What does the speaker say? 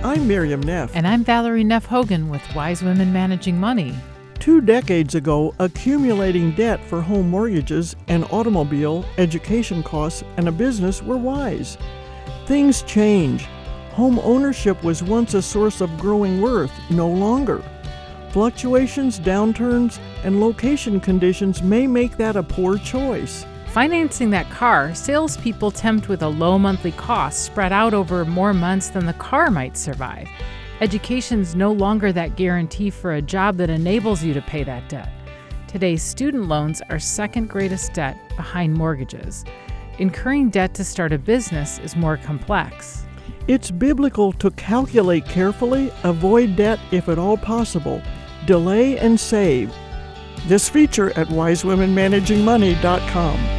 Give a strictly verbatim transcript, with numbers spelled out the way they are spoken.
I'm Miriam Neff. And I'm Valerie Neff Hogan with Wise Women Managing Money. Two decades ago, accumulating debt for home mortgages, an automobile, education costs, and a business were wise. Things change. Home ownership was once a source of growing worth, no longer. Fluctuations, downturns, and location conditions may make that a poor choice. Financing that car, salespeople tempt with a low monthly cost spread out over more months than the car might survive. Education's no longer that guarantee for a job that enables you to pay that debt. Today's student loans are second greatest debt behind mortgages. Incurring debt to start a business is more complex. It's biblical to calculate carefully, avoid debt if at all possible, delay and save. This feature at wise women managing money dot com.